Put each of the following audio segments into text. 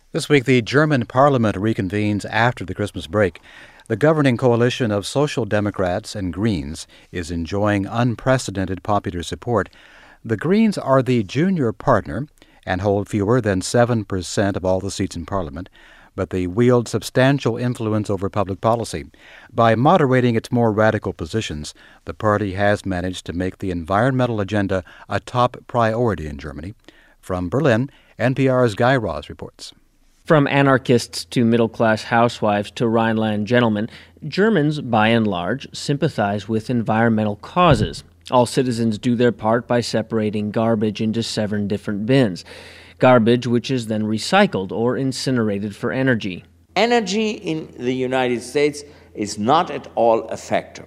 This week, the German parliament reconvenes after the Christmas break. The governing coalition of Social Democrats and Greens is enjoying unprecedented popular support. The Greens are the junior partner and hold fewer than 7% of all the seats in Parliament, but they wield substantial influence over public policy. By moderating its more radical positions, the party has managed to make the environmental agenda a top priority in Germany. From Berlin, NPR's Guy Raz reports. From anarchists to middle-class housewives to Rhineland gentlemen, Germans, by and large, sympathize with environmental causes. All citizens do their part by separating garbage into 7 different bins. Garbage which is then recycled or incinerated for energy. Energy in the United States is not at all a factor.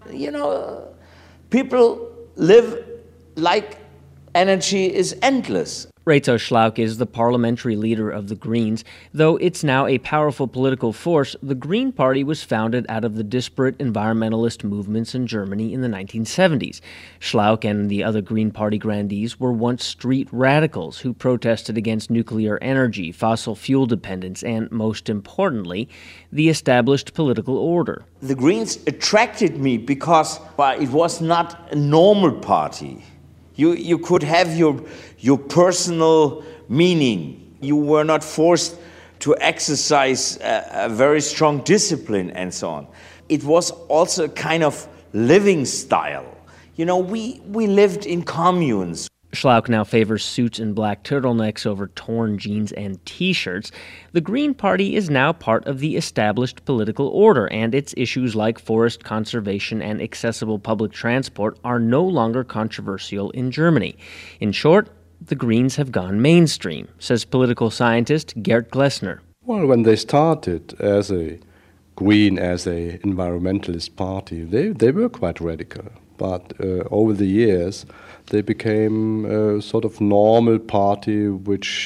People live like energy is endless. Rezo Schlauch is the parliamentary leader of the Greens. Though it's now a powerful political force, the Green Party was founded out of the disparate environmentalist movements in Germany in the 1970s. Schlauch and the other Green Party grandees were once street radicals who protested against nuclear energy, fossil fuel dependence, and, most importantly, the established political order. The Greens attracted me because it was not a normal party. You could have your personal meaning. You were not forced to exercise a very strong discipline and so on. It was also a kind of living style. We lived in communes. Schlauch now favors suits and black turtlenecks over torn jeans and T-shirts. The Green Party is now part of the established political order, and its issues like forest conservation and accessible public transport are no longer controversial in Germany. In short, the Greens have gone mainstream, says political scientist Gerd Glessner. Well, when they started as a Green, as a environmentalist party, they were quite radical. But over the years, they became a sort of normal party which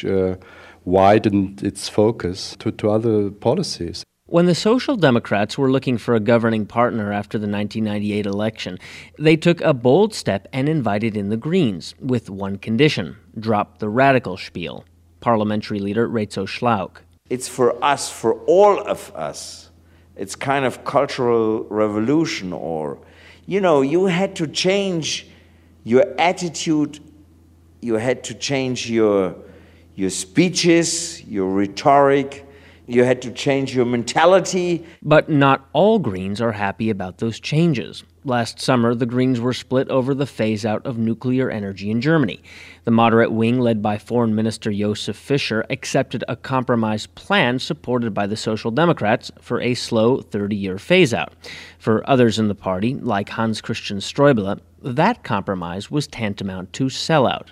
widened its focus to other policies. When the Social Democrats were looking for a governing partner after the 1998 election, they took a bold step and invited in the Greens, with one condition: drop the radical spiel. Parliamentary leader Rezo Schlauch. It's for us, for all of us. It's kind of cultural revolution, or, you had to change your attitude, you had to change your speeches, your rhetoric, you had to change your mentality. But not all Greens are happy about those changes. Last summer, the Greens were split over the phase-out of nuclear energy in Germany. The moderate wing, led by Foreign Minister Josef Fischer, accepted a compromise plan supported by the Social Democrats for a slow 30-year phase-out. For others in the party, like Hans-Christian Ströbele, that compromise was tantamount to sellout.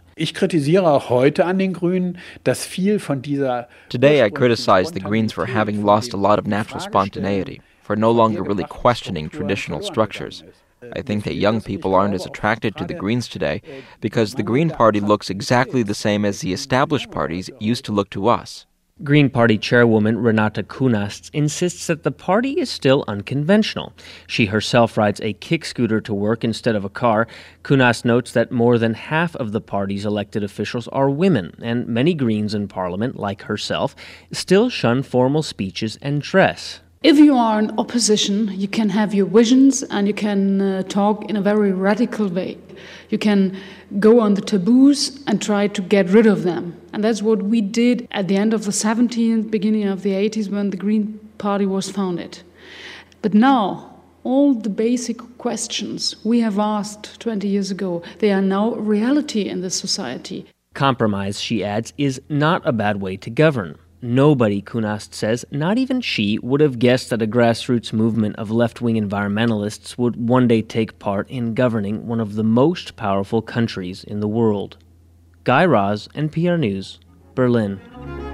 Today I criticize the Greens for having lost a lot of natural spontaneity, for no longer really questioning traditional structures. I think that young people aren't as attracted to the Greens today because the Green Party looks exactly the same as the established parties used to look to us. Green Party chairwoman Renate Künast insists that the party is still unconventional. She herself rides a kick scooter to work instead of a car. Künast notes that more than half of the party's elected officials are women, and many Greens in Parliament, like herself, still shun formal speeches and dress. If you are in opposition, you can have your visions and you can talk in a very radical way. You can go on the taboos and try to get rid of them. And that's what we did at the end of the 70s, beginning of the 80s, when the Green Party was founded. But now, all the basic questions we have asked 20 years ago, they are now reality in this society. Compromise, she adds, is not a bad way to govern. Nobody, Künast says, not even she, would have guessed that a grassroots movement of left-wing environmentalists would one day take part in governing one of the most powerful countries in the world. Guy Raz, NPR News, Berlin.